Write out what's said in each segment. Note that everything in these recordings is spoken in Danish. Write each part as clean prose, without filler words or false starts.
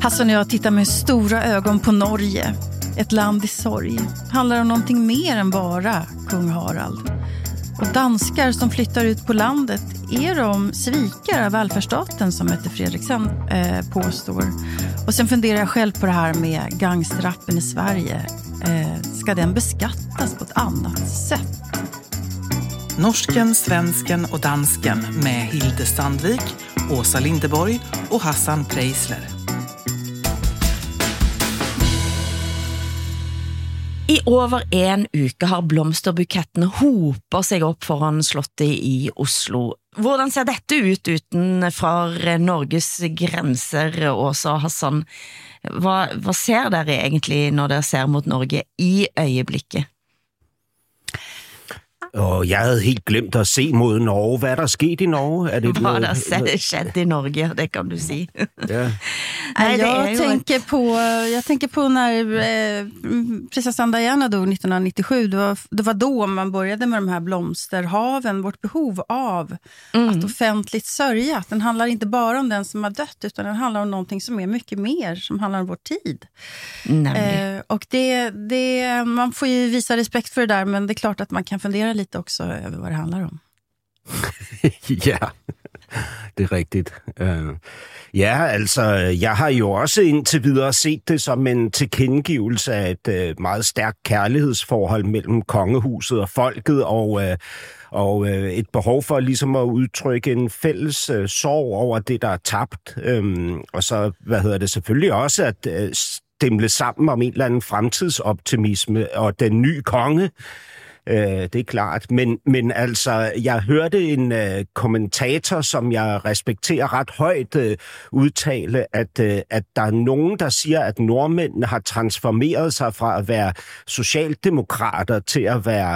Hassan och jag tittar med stora ögon på Norge. Ett land i sorg. Handlar om någonting mer än bara kung Harald. Och danskar som flyttar ut på landet, är de svikare av välfärdsstaten som Mette Fredriksen påstår. Och sen funderar jag själv på det här med gangsterrappen i Sverige. Ska den beskattas på ett annat sätt? Norsken, svensken och dansken med Hilde Sandvik, Åsa Lindeborg och Hassan Preisler. I over en uke har blomsterbukettene hoper seg opp foran slottet i Oslo. Hvordan ser dette ut utenfor Norges grenser, Åsa og Hassan? Hva ser dere egentlig når dere ser mot Norge i øjeblikket? Og jeg havde helt glemt at se mod Norge. Hvad er der sket i Norge? Er det Hvad der skett i Norge, det kan du sige. Ja. Nej, jag tänker på när prinsessan Diana dog 1997. Det var då man började med de här blomsterhaven. Vårt behov av att offentligt sörja. Att den handlar inte bara om den som har dött, utan den handlar om någonting som är mycket mer, som handlar om vår tid. Och det man får ju visa respekt för det där, men det är klart att man kan fundera lite också över vad det handlar om. Ja, det er rigtigt. Ja, altså, jeg har jo også indtil videre set det som en tilkendegivelse af et meget stærkt kærlighedsforhold mellem kongehuset og folket, og et behov for ligesom at udtrykke en fælles sorg over det, der er tabt. Og så, selvfølgelig også at stemle sammen om en eller anden fremtidsoptimisme og den nye konge. Det er klart, men altså, jeg hørte en kommentator, som jeg respekterer ret højt, udtale, at der er nogen, der siger, at nordmændene har transformeret sig fra at være socialdemokrater til at være,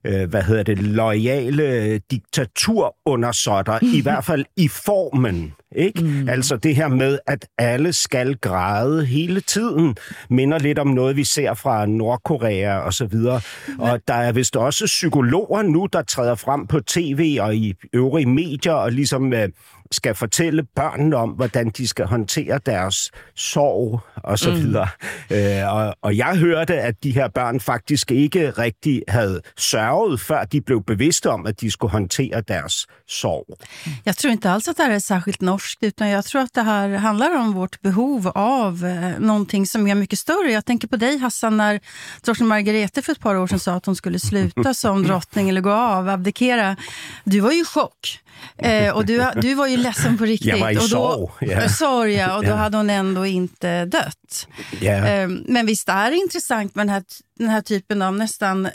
loyale diktaturundersotter, i hvert fald i formen. Ikke? Altså det her med, at alle skal græde hele tiden, minder lidt om noget, vi ser fra Nordkorea og så videre. Og der er vist også psykologer nu, der træder frem på tv og i øvrige medier og ligesom skal fortælle børnene om, hvordan de skal håndtere deres sorg og så videre. Og jeg hørte, at de her børn faktisk ikke rigtig havde sørget, før de blev bevidste om, at de skulle håndtere deres sorg. Jag tror inte alls att det här är särskilt norskt, utan jag tror att det här handlar om vårt behov av någonting som är mycket större. Jag tänker på dig, Hassan, när drottning Margrethe för ett par år sedan sa att hon skulle sluta som drottning eller gå av, abdikera. Du var ju i chock. Och du var ju ledsen på riktigt. Jag var i sorg, och då hade hon ändå inte dött. Men visst är det intressant med den här typen av nästan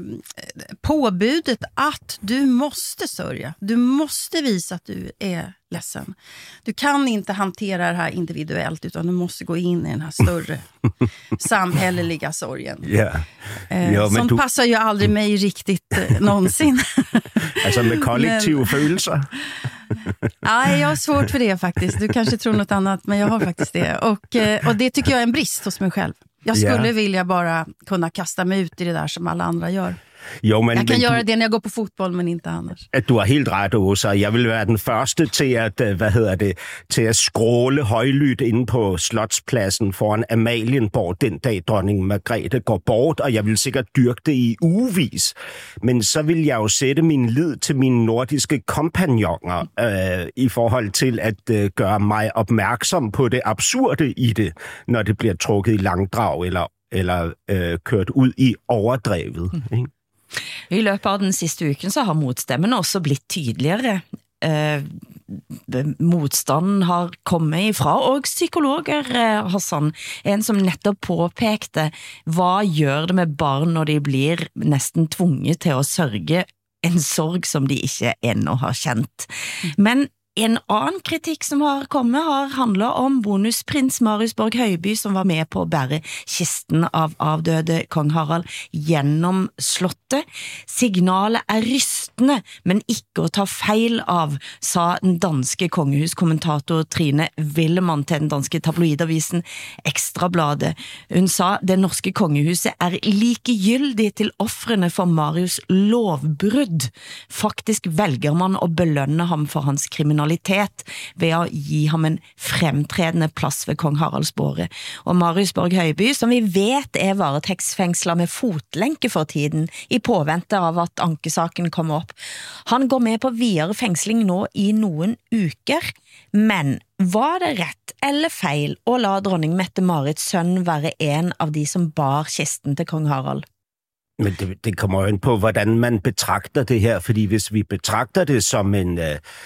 påbudet att du måste sörja. Du måste visa att du är ledsen. Du kan inte hantera det här individuellt, utan du måste gå in i den här större samhälleliga sorgen. Sånt passar ju aldrig mig riktigt någonsin. Alltså med kollektiva følelser. Nej, jag har svårt för det faktiskt. Du kanske tror något annat, men jag har faktiskt det. Och det tycker jag är en brist hos mig själv. Jag skulle vilja bara kunna kasta mig ut i det där som alla andra gör. Jo, men, jeg kan gøre det, når jeg går på fodbold, men ikke annars. Du har helt ret, Åsa. Jeg vil være den første til at, til at skråle højlydt inde på Slotspladsen foran Amalienborg den dag dronning Margrethe går bort, og jeg vil sikkert dyrke det i ugevis. Men så vil jeg jo sætte min lid til mine nordiske kompagnoner i forhold til at gøre mig opmærksom på det absurde i det, når det bliver trukket i langdrag eller kørt ud i overdrevet, ikke? I løpet av den sidste uken så har motstemmen også blitt tydeligere. Motstanden har kommet ifra, og psykologer, Hassan, en som nettopp påpekte, hva gjør det med barn når de blir nesten tvunget til å sørge en sorg som de ikke ennå har kjent. Men en annen kritikk som har kommet har handlet om bonusprins Marius Borg Høiby, som var med på å bære kisten av avdøde kong Harald gjennom slottet. Signalet er rystende, men ikke å ta feil av, sa den danske kongehuskommentator Trine Willemann til den danske tabloidavisen Ekstrabladet. Hun sa, det norske kongehuset er likegyldig til offrene for Marius lovbrudd. Faktisk velger man å belønne ham for hans kriminalitet originalitet ved å gi ham en fremtredende plass ved kong Haralds båre. Og Marius Borg Høiby, som vi vet varetektsfengslet med fotlenke for tiden, i påvente av at ankesaken kommer opp. Han går med på videre fengsling nå i noen uker, men var det rett eller feil å la dronning Mette-Marits sønn være en av de som bar kisten til kong Harald? Men det kommer jo ind på, hvordan man betragter det her, fordi hvis vi betragter det som en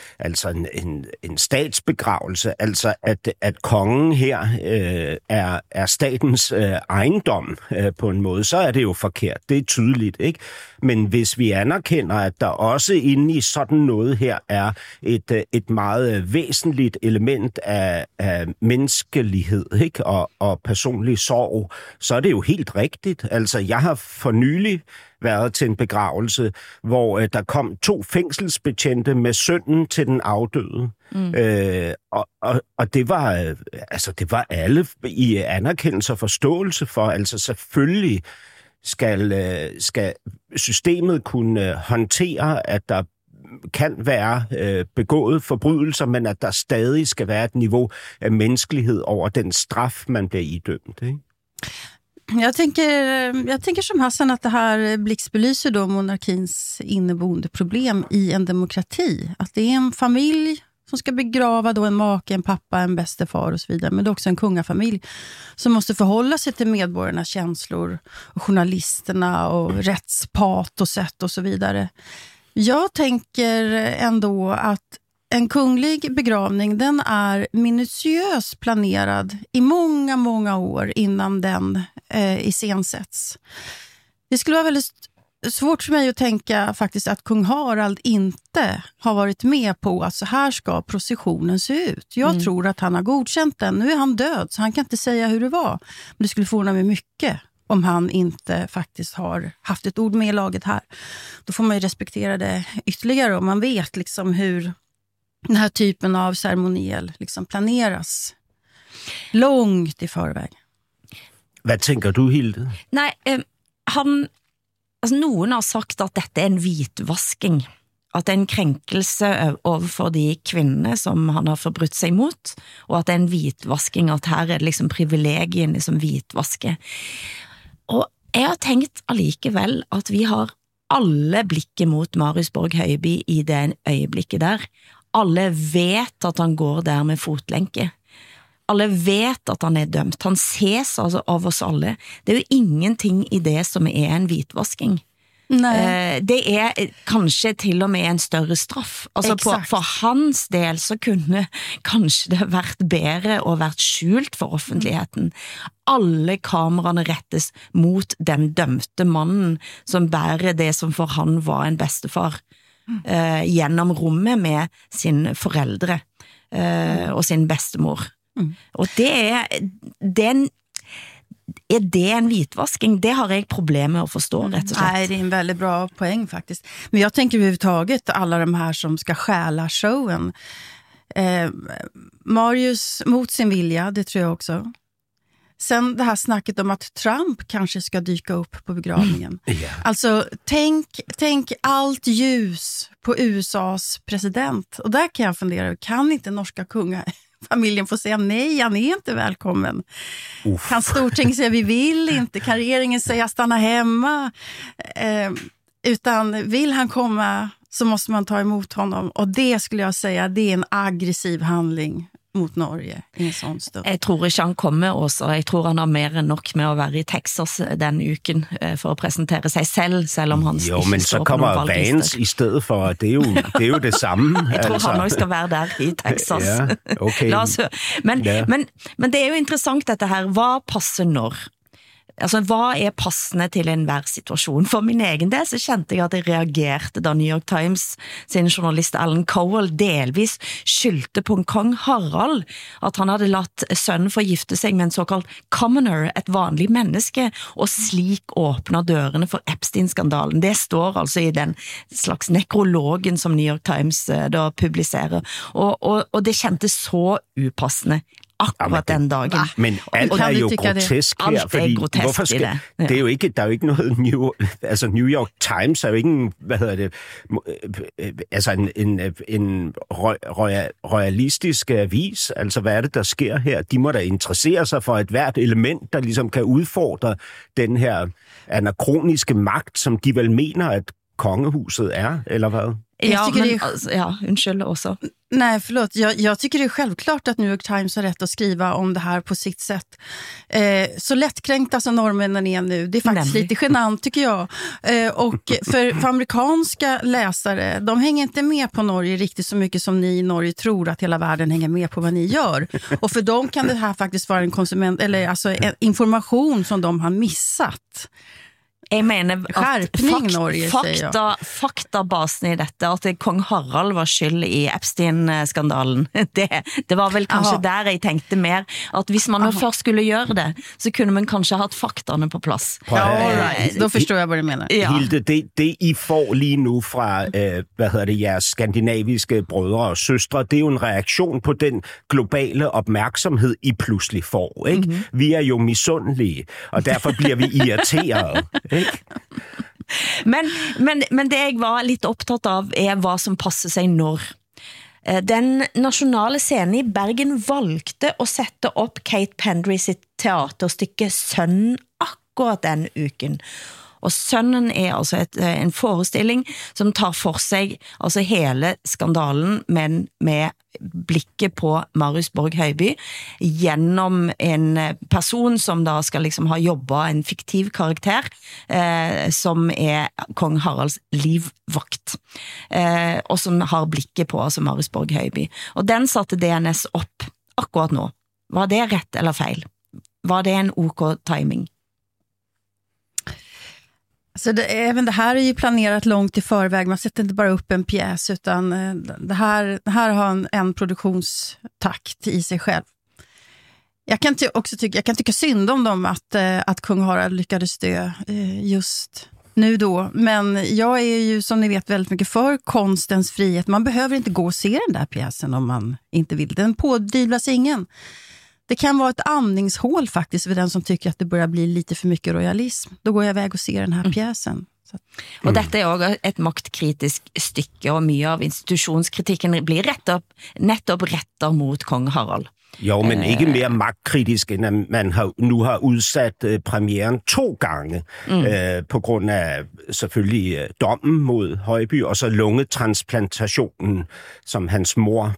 statsbegravelse, altså at kongen her er statens ejendom på en måde, så er det jo forkert. Det er tydeligt, ikke? Men hvis vi anerkender, at der også inde i sådan noget her er et meget væsentligt element af menneskelighed, ikke? Og personlig sorg, så er det jo helt rigtigt. Altså, jeg har for nylig været til en begravelse, hvor der kom 2 fængselsbetjente med sønnen til den afdøde. Og det var alle i anerkendelse og forståelse for, altså selvfølgelig skal systemet kunne håndtere, at der kan være begået forbrydelser, men at der stadig skal være et niveau af menneskelighed over den straf, man bliver idømt, ikke? Jag tänker som Hassan att det här blixtbelyser då monarkins inneboende problem i en demokrati. Att det är en familj som ska begrava då en make, en pappa, en bästefar och så vidare. Men det är också en kungafamilj som måste förhålla sig till medborgarnas känslor och journalisterna och rättspatoset och så vidare. Jag tänker ändå att en kunglig begravning, den är minutiöst planerad i många, många år innan den iscensätts. Det skulle vara väldigt svårt för mig att tänka faktiskt att kung Harald inte har varit med på att så här ska processionen se ut. Jag tror att han har godkänt den. Nu är han död så han kan inte säga hur det var. Men det skulle förvåna mig mycket om han inte faktiskt har haft ett ord med i laget här. Då får man ju respektera det ytterligare om man vet liksom hur den här typen av ceremoniell liksom planeras långt i förväg. Hvad tænker du, Hilde? Nej, noen har sagt at dette er en hvitvasking. At det er en krenkelse overfor de kvinnene som han har forbrutt seg mot, og at det er en hvitvasking, at her er det liksom privilegiene som hvitvasker. Og jeg har tenkt allikevel at vi har alle blikket mot Marius Borg Høiby i det øyeblikket der. Alle vet at han går der med fotlenke. Alle vet at han er dømt. Han ses altså av oss alle. Det er jo ingenting i det som er en hvitvasking. Det er kanskje til og med en større straff. Altså for hans del så kunne kanskje det vært bedre og vært skjult for offentligheten. Alle kameraene rettes mot den dømte mannen som bærer det som for han var en bestefar gjennom rommet med sin foreldre og sin bestemor. Og er det en hvitvasking? Det har jag problem med att förstå rätt och slett. Nej, det är en väldigt bra poäng faktiskt. Men jag tänker överhuvudtaget alla de här som ska stjäla showen. Marius mot sin vilja, det tror jag också. Sen det här snacket om att Trump kanske ska dyka upp på begravningen. Alltså, tänk allt ljus på USAs president. Och där kan jag fundera, kan inte norska kungafamiljen få säga nej, han är inte välkommen? Kan Storting säga vi vill inte? Kan regeringen säga stanna hemma? Utan vill han komma så måste man ta emot honom. Och det skulle jag säga, det är en aggressiv handling mot Norge i en sånn stund. Jeg tror ikke han kommer også. Jeg tror han har mer enn nok med å være i Texas den uken for å presentere seg selv om han ikke står på noen valgliste. Jo, men så kommer Vance i stedet for, det er jo det samme. Jeg tror han også skal være der i Texas. Ja, okay. Men det er jo interessant dette her. Hva passer når? Altså, hva er passende til enhver situasjon? For min egen del så kjente jeg at jeg reagerte da New York Times sin journalist Alan Cowell delvis skyldte på kong Harald at han hadde latt sønnen få gifte seg med en såkalt commoner, et vanlig menneske, og slik åpner dørene for Epstein-skandalen. Det står altså i den slags nekrologen som New York Times da publiserer. Og det kjentes så upassende. akkurat den dagen. Men alt er jo grotesk her, alt fordi hvorfor skal det? Ja. Det er jo ikke, der er jo ikke noget New York Times er jo ikke en, en royalistisk avis. Altså, hvad er det, der sker her? De må da interessere sig for et hvert element, der ligesom kan udfordre den her anakroniske magt, som de vel mener, at kongehuset är, eller vad? Undskyld också. Nej, förlåt. Jag tycker det är självklart att New York Times har rätt att skriva om det här på sitt sätt. Så lättkränkta som norrmännen är nu, det är faktiskt lite genant tycker jag. Och för amerikanska läsare, de hänger inte med på Norge riktigt så mycket som ni i Norge tror att hela världen hänger med på vad ni gör. Och för dem kan det här faktiskt vara en information som de har missat. Jeg mener at faktabasen i dette, at kong Harald var skyld i Epstein-skandalen, det var vel kanskje der jeg tenkte mer, at hvis man først skulle gjøre det, så kunne man kanskje haft fakterne på plads. Då förstår jag vad du menar. Hilde, det I får lige nu fra, jeres skandinaviske brødre og søstre, det er jo en reaktion på den globale opmærksomhed, I pludselig får, ikke? Mm-hmm. Vi er jo misundelige, og derfor bliver vi irriterede. Men det jeg var lidt optaget av hvad som passer sig når. Den nationale scenen i Bergen valgte at sætte op Kate Pendry sitt teaterstykke Sønnen akkurat den uken. Og Sønnen altså en forestilling som tar for sig altså hele skandalen, men med blikket på Marius Borg Høiby gennem en person som da skal liksom ha jobbet en fiktiv karakter som kong Haralds livvakt og som har blikket på altså Marius Borg Høiby. Og den satte DNS op akkurat nå. Var det rätt eller feil? Var det en OK timing? Så även det här är ju planerat långt i förväg. Man sätter inte bara upp en pjäs utan det här har en produktionstakt i sig själv. Jag kan tycka synd om dem att kung Harald lyckades dö just nu då. Men jag är ju som ni vet väldigt mycket för konstens frihet. Man behöver inte gå och se den där pjäsen om man inte vill. Den pådyvlas ingen. Det kan vara ett andningshål faktiskt för den som tycker att det börjar bli lite för mycket royalism. Då går jag iväg och ser den här pjäsen. Og dette også et maktkritisk stykke, og mye av institutionskritikken blir nettopp retter mot kong Harald. Jo, men ikke mere magtkritisk, end at man nu har udsat premieren 2 gange, på grund af selvfølgelig dommen mod Højby, og så lungetransplantationen, som hans mor,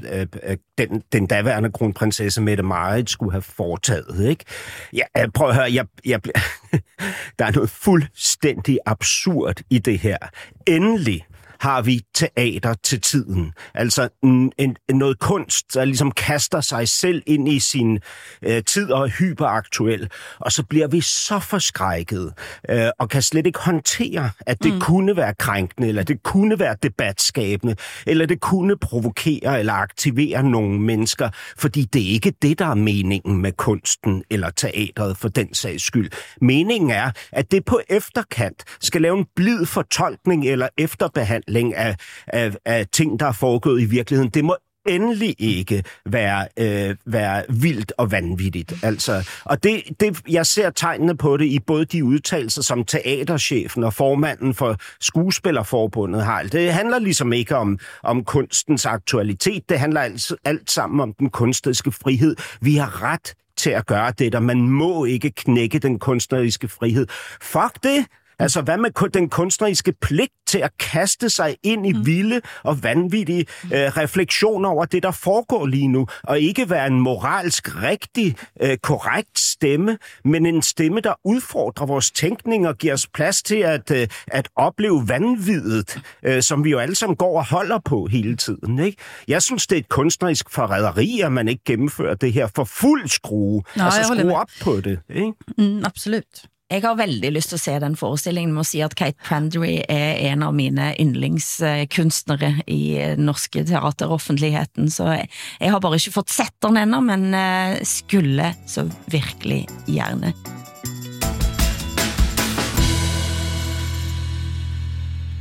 den daværende kronprinsesse Mette Marit, skulle have foretaget. Ikke? Ja, prøv at høre, der er noget fuldstændig absurd i det her. Endelig har vi teater til tiden. Altså noget kunst, der ligesom kaster sig selv ind i sin tid og er hyperaktuel. Og så bliver vi så forskrækket og kan slet ikke håndtere, at det kunne være krænkende, eller det kunne være debatskabende, eller det kunne provokere eller aktivere nogle mennesker, fordi det er ikke det, der er meningen med kunsten eller teatret for den sags skyld. Meningen er, at det på efterkant skal lave en blid fortolkning eller efterbehandling af ting, der er foregået i virkeligheden. Det må endelig ikke være vildt og vanvittigt. Altså, og jeg ser tegnene på det i både de udtalelser, som teaterchefen og formanden for Skuespillerforbundet har. Det handler ligesom ikke om kunstens aktualitet. Det handler alt sammen om den kunstneriske frihed. Vi har ret til at gøre det, og man må ikke knække den kunstneriske frihed. Fuck det! Altså, hvad med den kunstneriske pligt til at kaste sig ind i vilde og vanvittige refleksioner over det, der foregår lige nu, og ikke være en moralsk rigtig korrekt stemme, men en stemme, der udfordrer vores tænkning og giver os plads til at opleve vanviddet, som vi jo alle sammen går og holder på hele tiden. Ikke? Jeg synes, det er et kunstnerisk forræderi, at man ikke gennemfører det her for fuld skrue, og så skrue op på det. Ikke? Absolut. Jeg har veldig lyst til at se den forestillingen. Må sige, at Kate Pendry en av mine yndlingskunstnere i norske teateroffentligheten, så jeg har bare ikke fått sett den enda, men skulle så virkelig gjerne.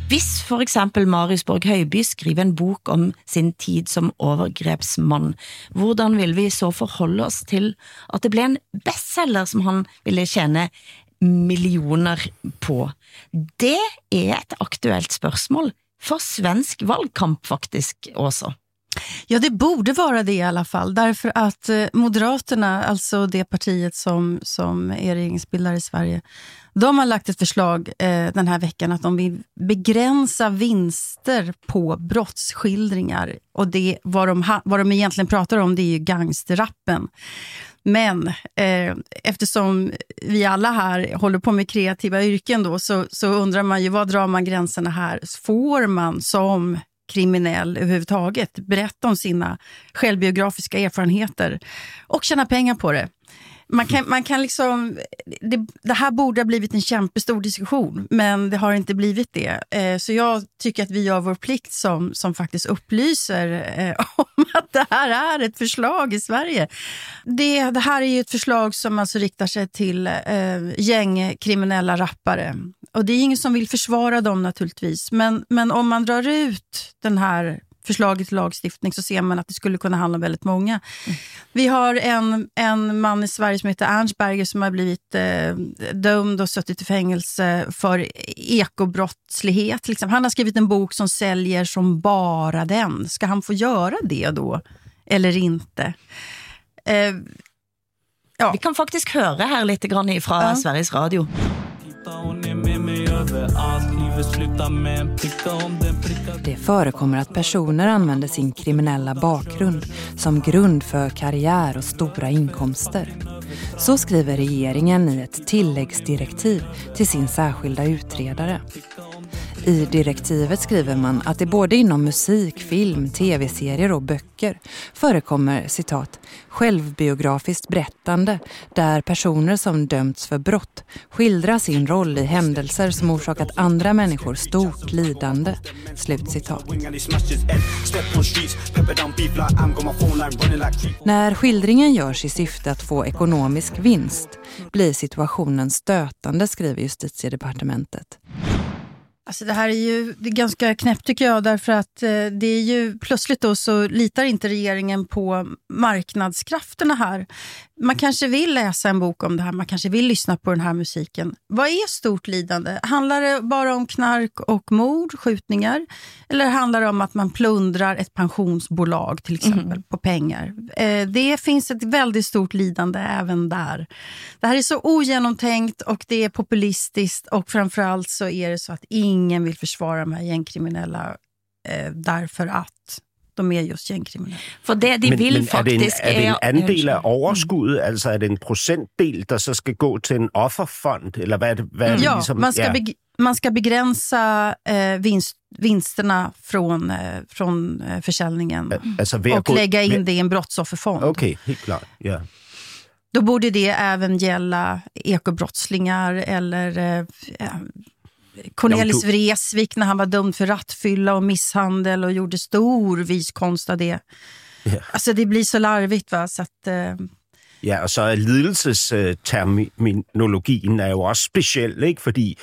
Hvis for eksempel Marius Borg Høiby skriver en bok om sin tid som overgrepsmann, hvordan vil vi så forholde oss til at det ble en bestseller som han ville tjene millioner på? Det er et aktuelt spørsmål for svensk valgkamp faktisk også. Ja, det borde vara det i alla fall. Därför att Moderaterna, alltså det partiet som är regeringsbildare i Sverige, de har lagt ett förslag den här veckan att de vill begränsa vinster på brottsskildringar. Och det, vad de egentligen pratar om, det är ju gangsterrappen. Men eftersom vi alla här håller på med kreativa yrken då, så undrar man ju, vad drar man gränserna här? Får man som kriminell överhuvudtaget berätta om sina självbiografiska erfarenheter och tjäna pengar på det? Man kan liksom, det här borde ha blivit en kämpestor diskussion, men det har inte blivit det. Så jag tycker att vi gör vår plikt som faktiskt upplyser om att det här är ett förslag i Sverige. Det här är ju ett förslag som alltså riktar sig till gängkriminella rappare. Och det är ingen som vill försvara dem naturligtvis. Men om man drar ut den här förslaget till lagstiftning så ser man att det skulle kunna handla om väldigt många. Vi har en man i Sverige som heter Ernstberger som har blivit dömd och suttit i fängelse för ekobrottslighet. Liksom. Han har skrivit en bok som säljer som bara den. Ska han få göra det då? Eller inte? Ja. Vi kan faktisk høre her lite grann ifra Sveriges Radio. Det förekommer att personer använder sin kriminella bakgrund som grund för karriär och stora inkomster. Så skriver regeringen i ett tilläggsdirektiv till sin särskilda utredare. I direktivet skriver man att det både inom musik, film, tv-serier och böcker förekommer, citat, självbiografiskt berättande där personer som dömts för brott skildrar sin roll i händelser som orsakat andra människor stort lidande, slut citat. När skildringen görs i syfte att få ekonomisk vinst blir situationen stötande, skriver Justitiedepartementet. Alltså det här är ganska knäppt tycker jag, därför att det är ju plötsligt då så litar inte regeringen på marknadskrafterna här. Man kanske vill läsa en bok om det här, man kanske vill lyssna på den här musiken. Vad är stort lidande? Handlar det bara om knark och mord, skjutningar? Eller handlar det om att man plundrar ett pensionsbolag till exempel på pengar? Det finns ett väldigt stort lidande även där. Det här är så ogenomtänkt och det är populistiskt och framförallt så är det så att ingen vill försvara de här gängkriminella därför att de är just gängkriminella. For det de vil faktisk er det en andel af overskuddet, altså er det en procentdel, der så skal gå til en offerfond, eller hvad er det ja, ligesom? Man ska begränsa vinsterna från försäljningen och lägga in det i en brottsofferfond. Okej, helt klart, ja. Då borde det även gälla ekobrottslingar eller Cornelis Vreeswijk när han var dömd för rattfylla och misshandel och gjorde stor viskonst av det. Yeah. Alltså det blir så larvigt, va? Så att, Ja, og så er lidelsesterminologien er jo også speciel, ikke? Fordi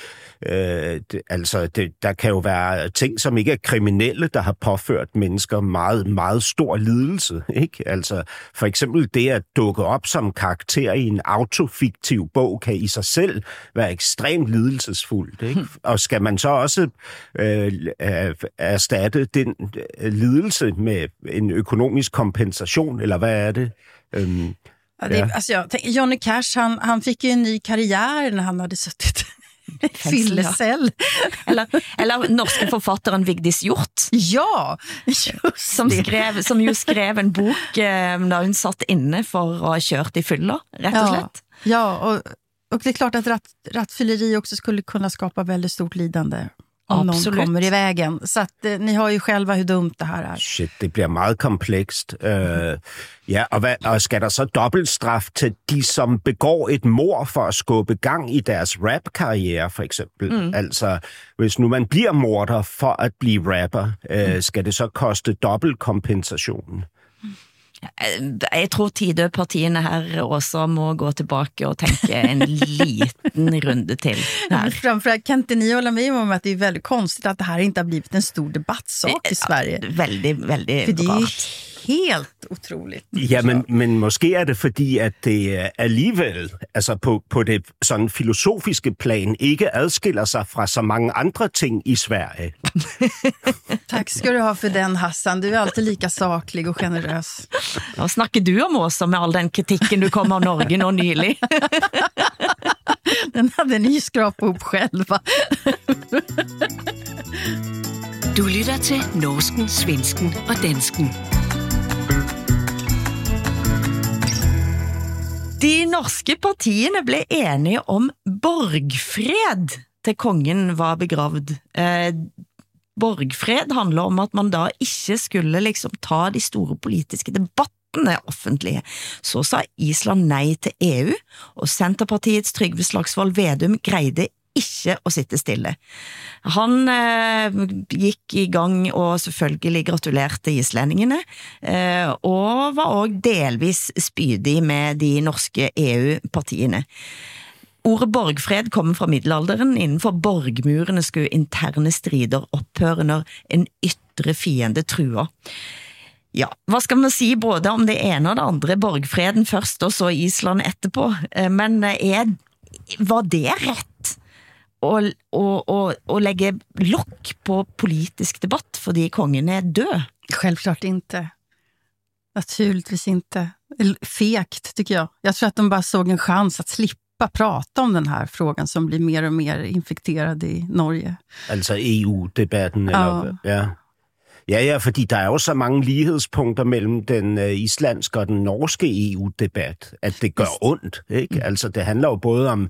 der kan jo være ting, som ikke er kriminelle, der har påført mennesker meget, meget stor lidelse, ikke? Altså for eksempel det at dukke op som karakter i en autofiktiv bog kan i sig selv være ekstremt lidelsesfuldt, ikke? Og skal man så også erstatte den lidelse med en økonomisk kompensation, eller hvad er det? Alltså Johnny Cash, han fick ju en ny karriär när han hade suttit i fyllecell. Eller norske forfatteren Vigdis Hjorth. Ja, just som ju skrev en bok när hon satt inne för att ha kört i fylla, rätt och slett. Ja, och det är klart att rattfylleri också skulle kunna skapa väldigt stort lidande. Om Absolut. någon kommer i vägen. Så att ni har ju själva hur dumt det här är. Shit, det bliver meget komplekst. Ja, og skal der så dobbeltstraf til de, som begår et mord for at skubbe gang i deres rap-karriere, for eksempel? Altså, hvis nu man bliver morder for at blive rapper, skal det så koste dobbelt kompensation? Jeg tror Tidø-partiene her også må gå tillbaka och tänka en liten runde till här. Framförallt kan inte ni hålla med om att det är väldigt konstigt att det här inte har blivit en stor debattsak i Sverige. Väldigt, väldigt för det är rart. Helt otroligt. Ja, men måske er det fordi, at det alligevel, altså på det sådan filosofiske plan, ikke adskiller sig fra så mange andre ting i Sverige. Tack ska du ha för den, Hassan. Du är alltid lika saklig och generös. Vad snackar du om oss med all den kritiken du kom av Norge nå nylig? Den hade ni skrapat upp själva. Du lytter til norsken, svensken og dansken. De norske partiene ble enige om borgfred til kongen var begravd. Borgfred handler om at man da ikke skulle liksom ta de store politiske debattene offentlige. Så sa Island nei til EU, og Senterpartiets Trygve Slagsvold Vedum greide ikke å sitte stille. Han gikk i gang og selvfølgelig gratulerte islendingene, og var også delvis spydig med de norske EU-partiene. Ordet borgfred kommer fra middelalderen. Innenfor borgmurene skulle interne strider opphøre når en ytre fiende trua. Ja, hva skal man si både om det ene og det andre? Borgfreden først, og så Island etterpå. Men var det rett? Och lägga lock på politisk debatt fordi kongen är död? Självklart inte. Naturligtvis inte. Fegt tycker jag. Jag tror att de bara såg en chans att slippa prata om den här frågan som blir mer och mer infekterad i Norge. Altså EU-debatten, eller ja. Ja, fordi der er jo så mange lighedspunkter mellem den islandske og den norske EU-debat, at det gør ondt, ikke? Altså, det handler jo både om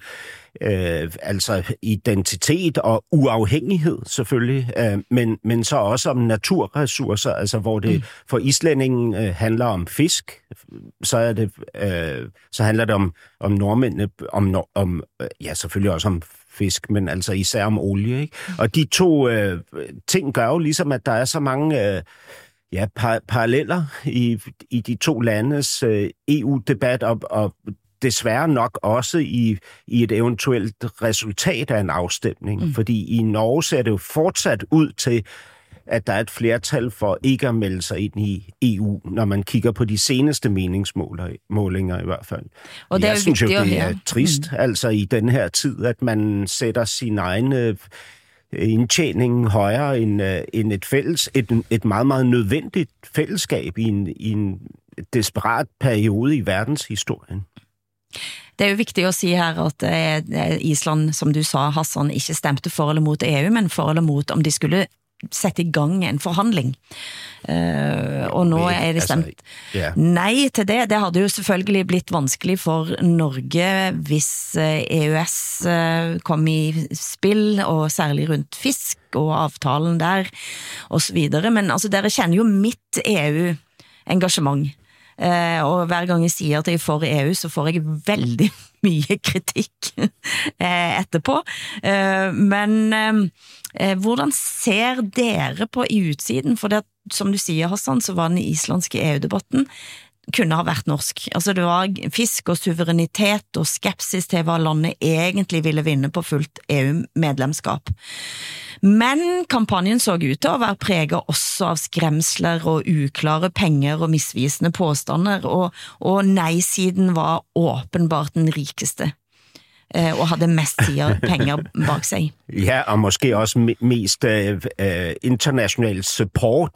altså identitet og uafhængighed, selvfølgelig, men så også om naturressourcer, altså hvor det for islændingen handler om fisk, så handler det om nordmændene, om ja, selvfølgelig også om fisk, men altså især om olie, ikke? Og de to ting gør jo ligesom, at der er så mange paralleller i de to landes EU-debat, og desværre nok også i et eventuelt resultat af en afstemning. Fordi i Norge ser det jo fortsat ud til, at der er et flertal for ikke at melde sig ind i EU, når man kigger på de seneste meningsmålinger i hvert fald. Og jeg synes jo, det er trist, altså i den her tid, at man sætter sin egen indtjening højere end et meget, meget nødvendigt fællesskab i en desperat periode i verdenshistorien. Det er jo viktig å si her at Island, som du sa, Hassan, ikke stemte for eller mot EU, men for eller mot om de skulle sette i gang en forhandling. Og nå er det stemt nei til det. Det hadde jo selvfølgelig blitt vanskelig for Norge hvis EØS kom i spill, og særlig rundt fisk og avtalen der, og så videre. Men altså, dere kjenner jo mitt EU-engasjement. Og hver gang jeg sier at jeg er for EU, så får jeg veldig mye kritikk etterpå. Men hvordan ser dere på i utsiden? For det, som du sier, Hassan, så var den islandske EU-debatten kunne ha vært norsk. Altså det var fisk og suverenitet og skepsis til hva landet egentlig ville vinne på fullt EU-medlemskap. Men kampanjen så ut til å være preget også av skremsler og uklare penger og misvisende påstander, og nej-siden var åpenbart den rikeste og hadde mest penger bak sig. Ja, og måske også mest international support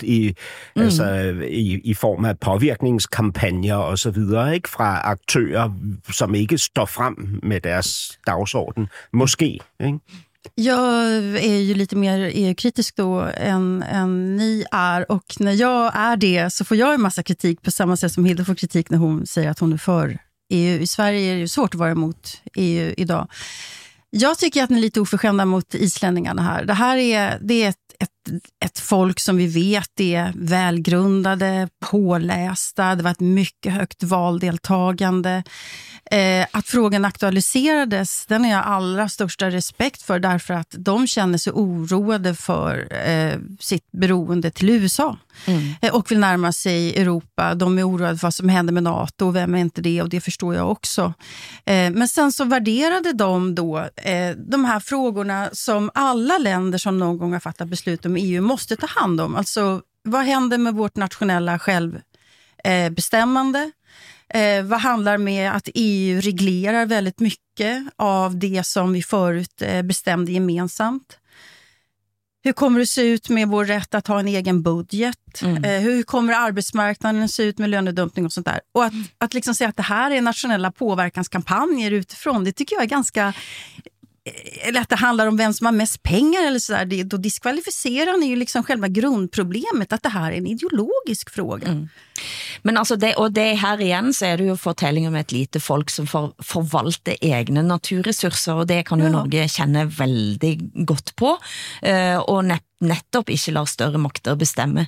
i form af påvirkningskampagner og så videre, ikke? Fra aktører, som ikke står frem med deres dagsorden. Måske, ikke? Jag är ju lite mer EU-kritisk då än ni är, och när jag är det så får jag en massa kritik på samma sätt som Hilda får kritik när hon säger att hon är för EU. I Sverige är det ju svårt att vara emot EU idag. Jag tycker att ni är lite oförskämda mot islänningarna här. Det här är ett ett folk som vi vet är välgrundade, pålästa. Det var ett mycket högt valdeltagande. Att frågan aktualiserades, den är jag allra största respekt för, därför att de känner sig oroade för sitt beroende till USA och vill närma sig Europa. De är oroade för vad som händer med NATO och vem är inte det, och det förstår jag också. Men sen så värderade de då de här frågorna som alla länder som någon gång har fattat beslut om EU måste ta hand om. Alltså, vad händer med vårt nationella självbestämmande? Vad handlar med att EU reglerar väldigt mycket av det som vi förut bestämde gemensamt? Hur kommer det se ut med vår rätt att ha en egen budget? Hur kommer arbetsmarknaden se ut med lönedumpning och sånt där? Och att liksom säga att det här är nationella påverkanskampanjer utifrån, det tycker jag är ganska... Eller att det handlar om vem som har mest pengar eller sådär, då diskvalificerar ni ju liksom själva grundproblemet, att det här är en ideologisk fråga. Men alltså det här igen så är det ju fortelling om ett lite folk som forvalter egna naturresurser, och det kan ju Norge känne väldigt gott på, och nettopp ikke lar større makter bestemme.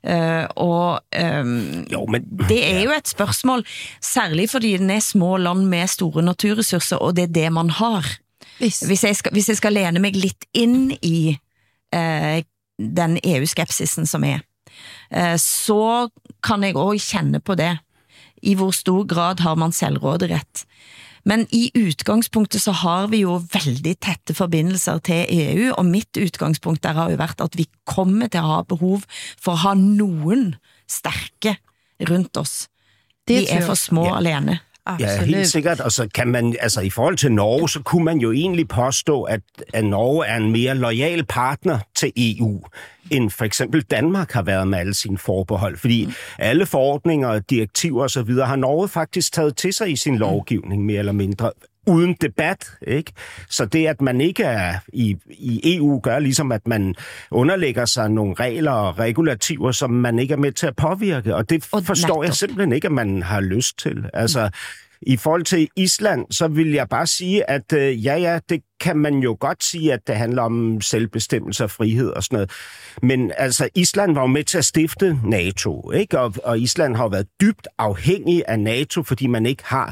Det er jo et spørsmål, særlig fordi det er små land med store naturressurser, og det er det man har. Hvis jeg skal lene meg litt inn i den EU-skepsisen som er, så kan jeg også kjenne på det. I hvor stor grad har man selvråderett. Men i utgangspunktet så har vi jo veldig tette forbindelser til EU, og mitt utgangspunkt der har jo vært at vi kommer til å ha behov for å ha noen sterke rundt oss. Vi er for små alene. Ja, helt sikkert. Og så kan man, altså i forhold til Norge, så kunne man jo egentlig påstå, at Norge er en mere loyal partner til EU, end for eksempel Danmark har været med alle sine forbehold. Fordi alle forordninger, direktiver og så videre, har Norge faktisk taget til sig i sin lovgivning, mere eller mindre, uden debat, ikke? Så det, at man ikke er i EU, gør ligesom, at man underlægger sig nogle regler og regulativer, som man ikke er med til at påvirke, og det forstår jeg simpelthen ikke, at man har lyst til. Altså, i forhold til Island, så vil jeg bare sige, at det kan man jo godt sige, at det handler om selvbestemmelse og frihed og sådan noget. Men altså, Island var jo med til at stifte NATO, ikke? Og Island har jo været dybt afhængig af NATO, fordi man ikke har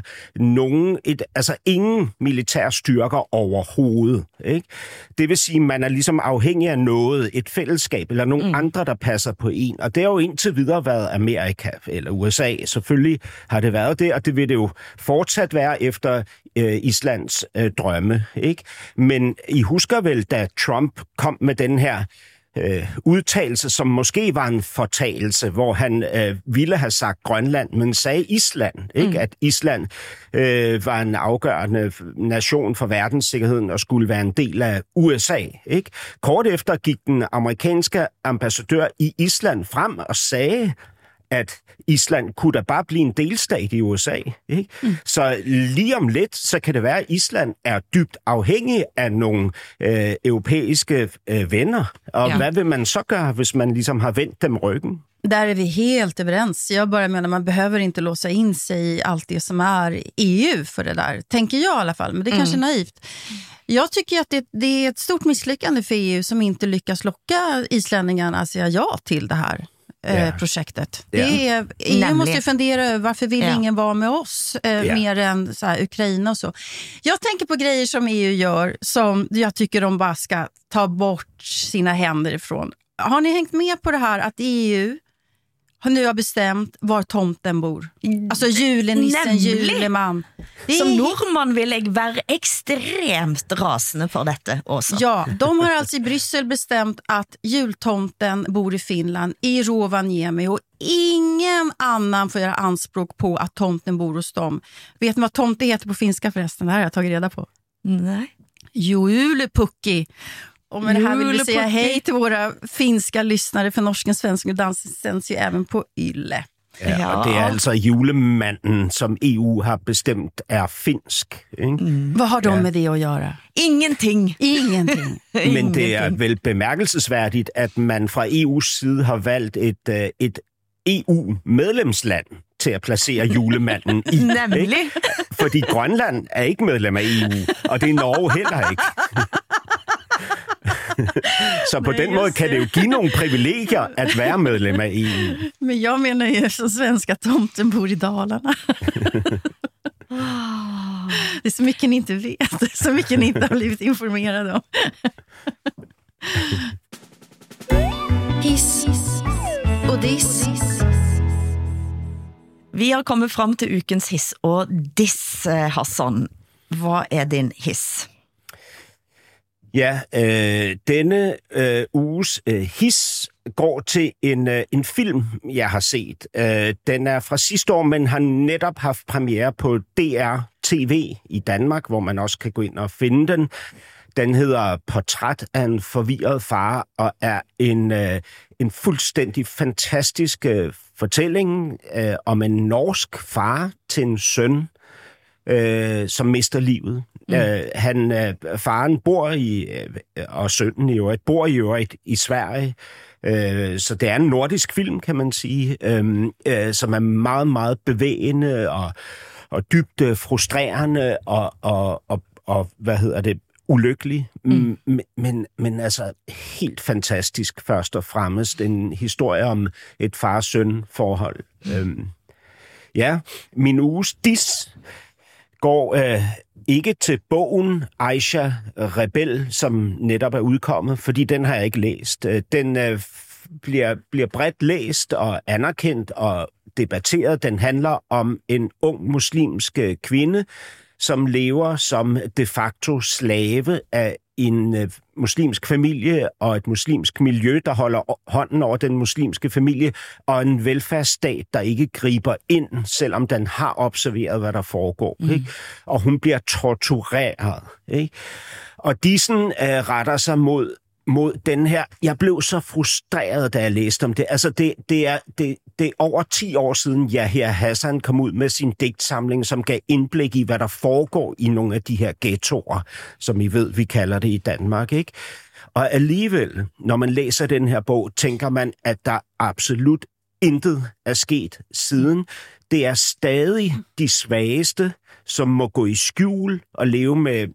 ingen militære styrker overhovedet, ikke? Det vil sige, at man er ligesom afhængig af noget, et fællesskab eller nogle andre, der passer på en. Og det har jo indtil videre været Amerika eller USA. Selvfølgelig har det været det, og det vil det jo fortsat være efter Islands drømme, ikke? Men I husker vel, da Trump kom med den her udtalelse, som måske var en fortalelse, hvor han ville have sagt Grønland, men sagde Island, ikke? At Island var en afgørende nation for verdenssikkerheden og skulle være en del af USA, ikke? Kort efter gik den amerikanske ambassadør i Island frem og sagde, at Island kunne da bare blive en delstat i USA, ikke? Så lige om lidt, så kan det være, at Island er dybt afhængig af nogle europæiske venner. Og hvad vil man så gøre, hvis man liksom har vendt dem ryggen? Där är vi helt överens. Jag bara menar, man behöver inte låsa in sig i allt det som är EU för det där. Tänker jag i alla fall, men det är kanske naivt. Jag tycker att det är ett stort misslyckande för EU som inte lyckas locka islänningarna att säga ja till det här projektet. EU måste ju fundera över varför vill ingen vara med oss mer än så här, Ukraina och så. Jag tänker på grejer som EU gör som jag tycker de bara ska ta bort sina händer ifrån. Har ni hängt med på det här att EU nu har bestämt var tomten bor? Alltså julenissen, juleman. Som nordmann vill jag vara extremt rasende för detta också. Ja, de har alltså i Bryssel bestämt att jultomten bor i Finland, i Rovaniemi, och ingen annan får göra anspråk på att tomten bor hos dem. Vet ni vad tomte heter på finska förresten? Det här har jag tagit reda på. Nej. Julepukki. Och med det här vill vi säga hej till våra finska lyssnare, för Norsken, Svensken och Dansken sänds ju även på Yle. Ja, og det er altså julemanden, som EU har bestemt er finsk. Ikke? Vad har de med det att göra? Ingenting. Men det er vel bemærkelsesværdigt, at man fra EU's side har valgt et EU-medlemsland til at placere julemanden i. Nemlig. Fordi Grønland er ikke medlem af EU, og det er Norge heller ikke. Så på den måde kan det jo give nogle privilegier at være medlem af EU. Men jag menar ju som svenska tomten bor i Dalarna. Det är så mycket ni inte vet, så mycket ni inte har blivit informerade om. Hiss og diss. Vi har kommet frem til ukens hiss og diss, Hassan. Hvad din hiss? Ja, denne uges hiss går til en film, jeg har set. Den er fra sidste år, men har netop haft premiere på DR TV i Danmark, hvor man også kan gå ind og finde den. Den hedder Portræt af en forvirret far, og er en fuldstændig fantastisk fortælling om en norsk far til en søn, som mister livet. Faren bor og sønnen i øvrigt, bor i øvrigt i Sverige, så det er en nordisk film, kan man sige, som er meget, meget bevægende og dybt frustrerende og ulykkelig, men altså helt fantastisk først og fremmest. En historie om et far-søn-forhold. Min uges diss går ikke til bogen Aisha Rebel, som netop er udkommet, fordi den har jeg ikke læst. Den bliver bredt læst og anerkendt og debatteret. Den handler om en ung muslimsk kvinde, som lever som de facto slave af en muslimsk familie og et muslimsk miljø, der holder hånden over den muslimske familie, og en velfærdsstat, der ikke griber ind, selvom den har observeret, hvad der foregår. Ikke? Og hun bliver tortureret. Ikke? Og Dissen retter sig mod den her. Jeg blev så frustreret, da jeg læste om det. Altså, det er over 10 år siden, Yahya Hassan kom ud med sin digtsamling, som gav indblik i, hvad der foregår i nogle af de her ghettoer, som I ved, vi kalder det i Danmark, ikke? Og alligevel, når man læser den her bog, tænker man, at der absolut intet er sket siden. Det er stadig de svageste, som må gå i skjul og leve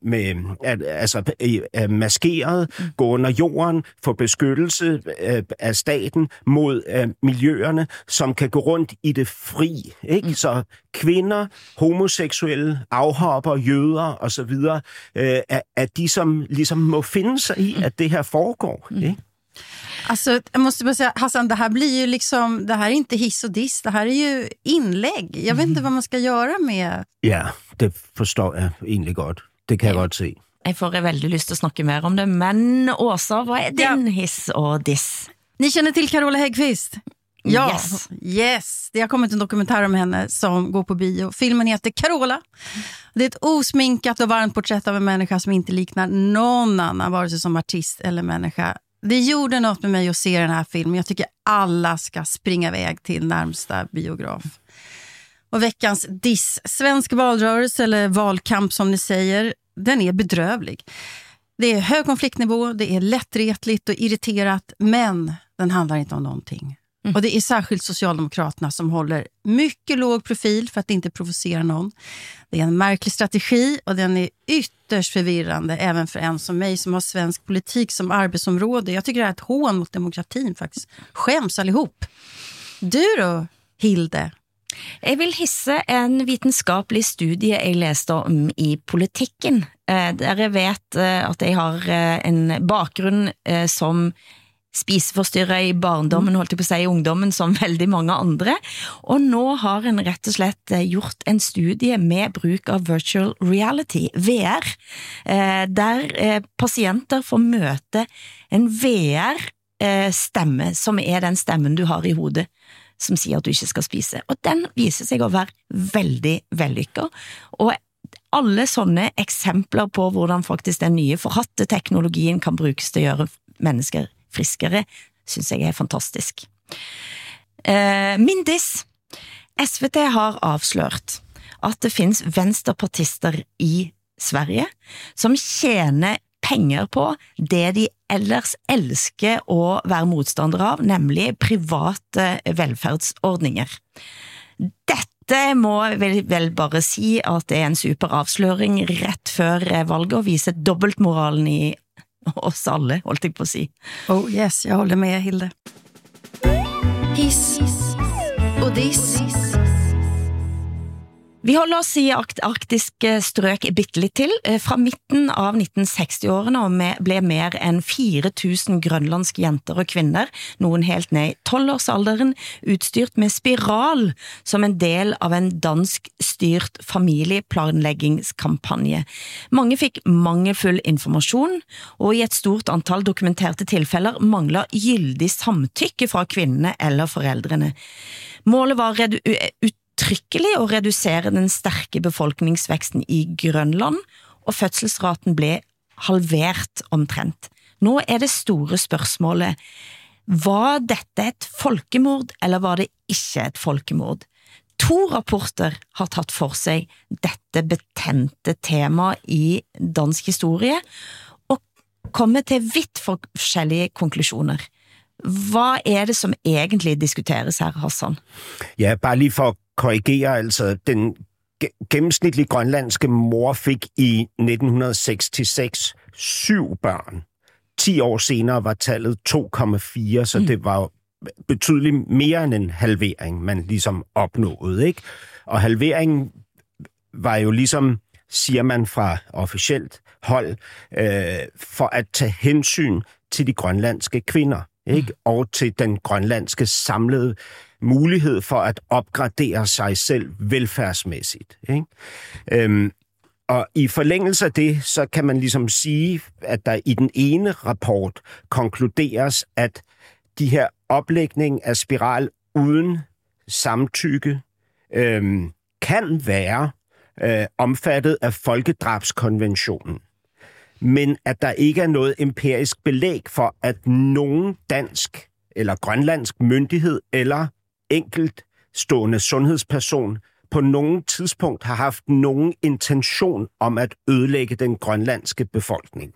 maskeret, gå under jorden, få beskyttelse af staten mod miljøerne, som kan gå rundt i det fri. Ikke? Så kvinder, homoseksuelle, afhopper, jøder osv. Er de, som ligesom må finde sig i, at det her foregår. Ikke? Alltså, jag måste bara säga, Hassan, det här blir ju liksom, det här är inte hiss och diss, det här är ju inlägg. Jag vet inte vad man ska göra med. Ja, det forstår jeg egentlig godt. Det kan jeg godt se. Jeg får väldigt lyst att snacka mer om det, men Åsa, vad är din hiss och diss? Ni känner till Carola Häggkvist? Ja, yes. Det har kommit en dokumentär om henne som går på bio. Filmen heter Carola. Det är ett osminkat och varmt porträtt av en människa som inte liknar någon annan, vare sig som artist eller människa. Det gjorde något med mig att se den här filmen. Jag tycker alla ska springa iväg till närmsta biograf. Och veckans diss, svensk valrörelse eller valkamp som ni säger, den är bedrövlig. Det är hög konfliktnivå, det är lättretligt och irriterat, men den handlar inte om någonting. Och det är särskilt Socialdemokraterna som håller mycket låg profil för att inte provocera någon. Det är en märklig strategi och den är ytterst förvirrande även för en som mig som har svensk politik som arbetsområde. Jag tycker det är ett hån mot demokratin faktiskt. Skäms allihop. Du då, Hilde? Jeg vil hisse en vitenskapelig studie jeg læste om i politikken. Dere vet at jeg har en bakgrunn som spiseforstyrret i barndommen, holdt jeg på å si i ungdommen, som veldig mange andre. Og nå har en rett og slett gjort en studie med bruk av virtual reality, VR, der pasienter får møte en VR-stemme, som er den stemmen du har i hodet, som sier at du ikke skal spise. Og den viser seg å være veldig vellykket. Og alle sånne eksempler på hvordan faktisk den nye forhatte teknologien kan brukes til å gjøre mennesker friskere, synes jeg er fantastisk. Min diss. SVT har avslørt at det finns venstrepartister i Sverige som tjener penger på det de ellers elsker å være motstandere av, nemlig private velferdsordninger. Dette må vel bare si at det er en super avsløring rett før valget og vise dobbeltmoralen i oss alle, holdt jeg på at sige. Oh yes, jeg holder med, Hilde. Hiss og diss. Vi holder oss i arktiske strøk bitte litt til. Fra midten av 1960-årene ble mer enn 4000 grønlandske jenter og kvinner, noen helt ned i 12-årsalderen, utstyrt med spiral som en del av en dansk-styrt familieplanleggingskampanje. Mange fikk mangelfull informasjon, og i et stort antall dokumenterte tilfeller mangler gyldig samtykke fra kvinnene eller foreldrene. Målet var uttrykkelig å redusere den sterke befolkningsveksten i Grønland, og fødselsraten ble halvert omtrent. Nå det store spørsmålet, var dette et folkemord, eller var det ikke et folkemord? 2 rapporter har tatt for seg dette betente tema i dansk historie, og kommer til vidt forskjellige konklusjoner. Hvad det, som egentlig diskuteres her, Hassan? Ja, bare lige for at korrigere, altså den gennemsnitlige grønlandske mor fik i 1966 7 børn. 10 år senere var tallet 2,4, så det var betydeligt mere end en halvering, man ligesom opnåede, ikke? Og halveringen var jo ligesom, siger man fra officielt hold, for at tage hensyn til de grønlandske kvinder, ikke? Og til den grønlandske samlede mulighed for at opgradere sig selv velfærdsmæssigt, ikke? Og i forlængelse af det, så kan man ligesom sige, at der i den ene rapport konkluderes, at de her oplægning af spiral uden samtykke kan være omfattet af folkedrabskonventionen, men at der ikke noget empirisk belæg for, at nogen dansk eller grønlandsk myndighed eller enkeltstående sundhedsperson på nogen tidspunkt har haft nogen intention om at ødelægge den grønlandske befolkning.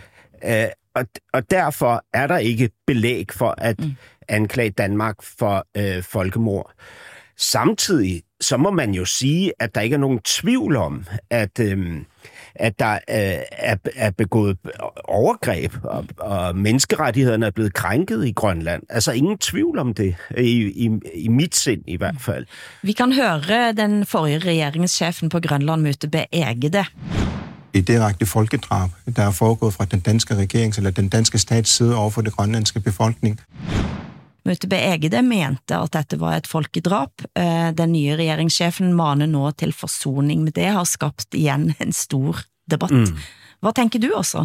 Og derfor der ikke belæg for at anklage Danmark for folkemord. Samtidig så må man jo sige, at der ikke er nogen tvivl om, at der er begået overgreb, og menneskerettighederne er blevet krænket i Grønland. Altså ingen tvivl om det, i mit sind i hvert fald. Vi kan høre den forrige regeringschefen på Grønland, Møte B. Egede. Det direkte folkedrab, der er foregået fra den danske regerings eller den danske stats side over for det grønlandske befolkning. Møte B. Egede mente at dette var et folkedrab. Den nye regeringschefen maner nå til forsoning, men det har skabt igen en stor debatt. Hvad tænker du også?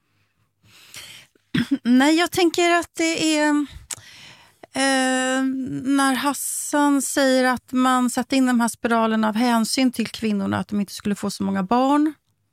Nej, jag tänker att det när Hassan säger att man satte in de här spiralerna av hänsyn till kvinnorna, att de inte skulle få så många barn,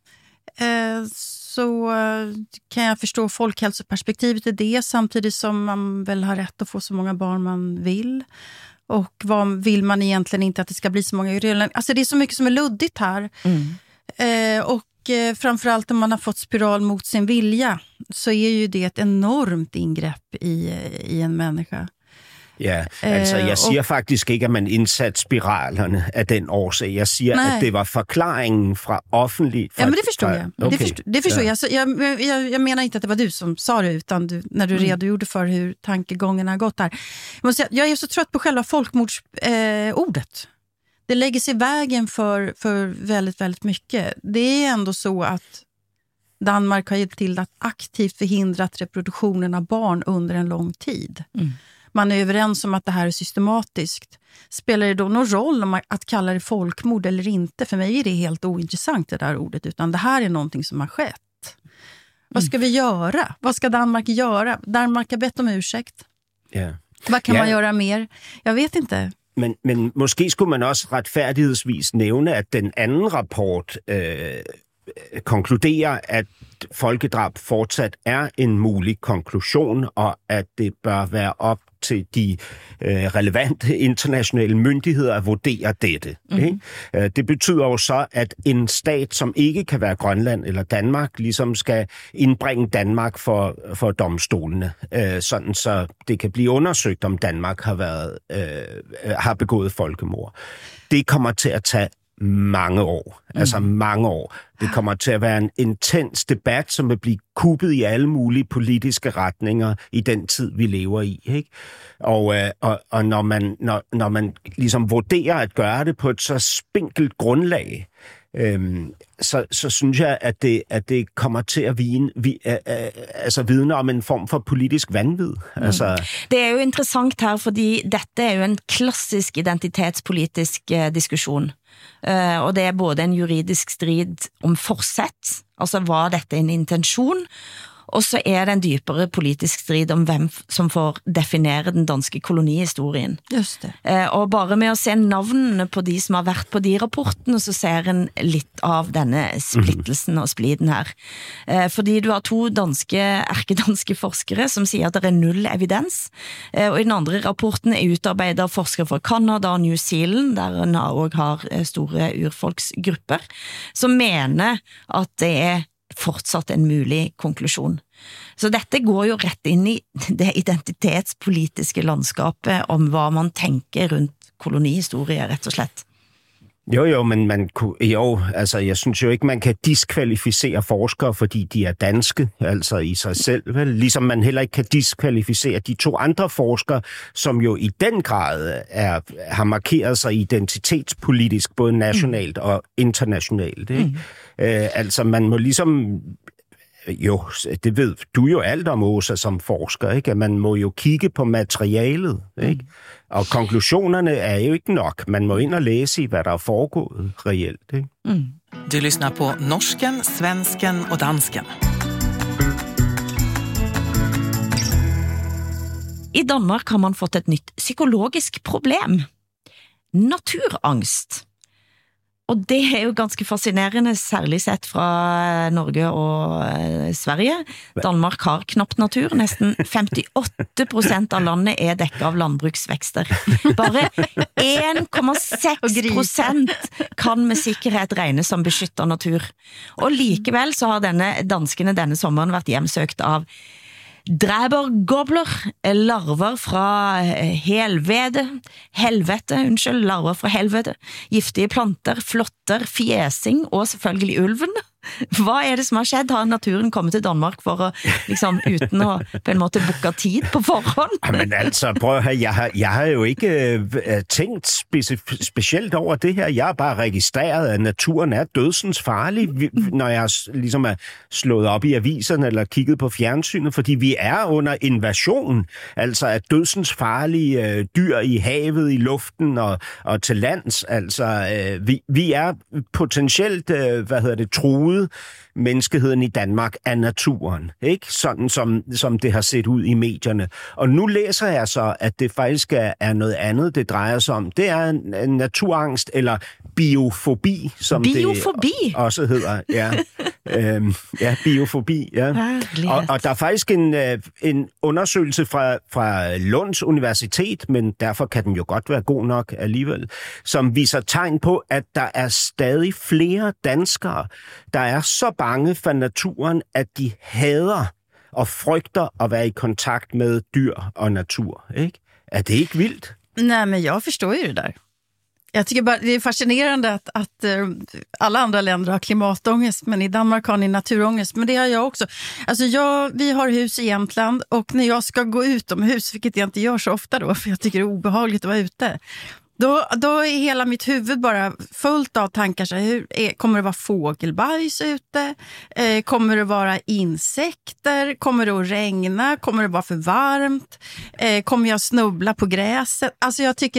så kan jag förstå folkhälsoperspektivet i det, samtidigt som man väl har rätt att få så många barn man vill. Och vad vill man egentligen inte att det ska bli så många? Alltså det är så mycket som är luddigt här. Och framförallt om man har fått spiral mot sin vilja, så är ju det ett enormt ingrepp i en människa. Ja, altså jeg siger faktisk ikke, at man indsatte spiralerne af den årsag. Jeg siger, at det var forklaringen fra offentligt... Ja, men det förstår jag. Okay. Det förstår jag. Så jag menar inte att det var du som sa det, utan när du redogjorde för hur tankegången har gått här. Jag är så trött på själva folkmordsordet. Det lägger sig i vägen för väldigt, väldigt mycket. Det är ändå så att Danmark har hjälpt till att aktivt förhindrat reproduktionen av barn under en lång tid. Man är överens om att det här är systematiskt. Spelar det då någon roll om att kalla det folkmord eller inte? För mig är det helt ointressant det där ordet, utan det här är någonting som har skett. Vad ska vi göra? Vad ska Danmark göra? Danmark har bett om ursäkt. Ja. Vad kan man göra mer? Jag vet inte. Men måske skulle man også retfærdighedsvis nævne, at den anden rapport konkluderer, at folkedrab fortsat er en mulig konklusion, og at det bør være op til de relevante internationale myndigheder at vurdere dette. Ikke? Det betyder jo så, at en stat, som ikke kan være Grønland eller Danmark, ligesom skal indbringe Danmark for domstolene, sådan så det kan blive undersøgt, om Danmark har begået folkemord. Det kommer til at tage mange år. Altså mange år. Det kommer til at være en intens debat, som vil blive kuppet i alle mulige politiske retninger i den tid, vi lever i. Ikke? Og når man ligesom vurderer at gøre det på et så spinkelt grundlag, så synes jeg, at det kommer til at vidne om en form for politisk vanvid. Altså. Det er jo interessant her, fordi dette er jo en klassisk identitetspolitisk diskussion. Og det er både en juridisk strid om forsett, altså var dette en intention, og så er det en dybere politisk strid om hvem som får definere den danske kolonihistorien. Just det. Og bare med at se navnene på de som har været på de rapportene, så ser en lidt av denne splittelsen og spliden her. Fordi du har 2 erkedanske forskere som siger, at der er 0 evidens, og i den andre rapporten er utarbejdet av forskere fra Canada og New Zealand, der en også har store urfolksgrupper, som mener at det er fortsatt en mulig konklusion. Så dette går jo rett inn i det identitetspolitiske landskapet om hvad man tænker rundt kolonihistorie, rett og slett. Jo, men altså, jeg synes jo ikke, man kan diskvalificere forskere, fordi de er danske, altså i sig selv, vel? Ligesom man heller ikke kan diskvalificere de 2 andre forskere, som jo i den grad har markeret sig identitetspolitisk, både nationalt og internationalt, ikke? Altså, man må ligesom... Jo, det ved du jo alt om, Åsa, som forsker, ikke? At man må jo kigge på materialet, ikke? Og konklusionerne er jo ikke nok. Man må ind og læse i, hvad der er foregået reelt, ikke? Du lyssnar på Norsken, Svensken och Dansken. I Danmark har man fått et nytt psykologisk problem. Naturangst. Og det er jo ganske fascinerende, særligt sett fra Norge og Sverige. Danmark har knapt natur. Næsten 58% av landet er dekket av landbruksvækster. Bare 1,6% kan med sikkerhed regnes som beskyttet natur. Og likevel så har danskene denne sommeren vært hjemsøgt av dræbergobler, larver fra larver fra helvete, giftige planter, flotter, fjæsing og selvfølgelig ulven. Hvad er det som har skjedd? Har naturen kommet til Danmark for at, liksom, uten at på en måte bukke tid på forhånd? Men altså, prøv at høre, jeg har jo ikke tænkt specielt over det her. Jeg har bare registreret, at naturen er dødsens farlig, når jeg ligesom er slået op i aviserne eller kigget på fjernsynet, fordi vi er under invasion, altså af dødsens farlige dyr i havet, i luften og til lands. Altså, vi er potentielt, truet menneskeheden i Danmark af naturen, ikke? Sådan som det har set ud i medierne. Og nu læser jeg så, at det faktisk er noget andet, det drejer sig om. Det er en naturangst, eller biofobi, som det også hedder. Ja, biofobi, ja. Og der er faktisk en undersøgelse fra Lunds Universitet, men derfor kan den jo godt være god nok alligevel, som viser tegn på, at der er stadig flere danskere, der er så bange for naturen, at de hader og frygter at være i kontakt med dyr og natur, ikke? Er det ikke vildt? Nej, men jag förstår ju det där. Jag tycker bara det är fascinerande att alla andra länder har klimatångest, men i Danmark har ni naturångest. Men det har jag också. Alltså vi har hus i Jämtland, och när jag ska gå utomhus, vilket jag inte gör så ofta då, för jag tycker det är obehagligt att vara ute, då är hela mitt huvud bara fullt av tankar. Så kommer det vara fågelbajs ute? Kommer det vara insekter? Kommer det att regna? Kommer det vara för varmt? Kommer jag snubbla på gräset? Alltså jag tycker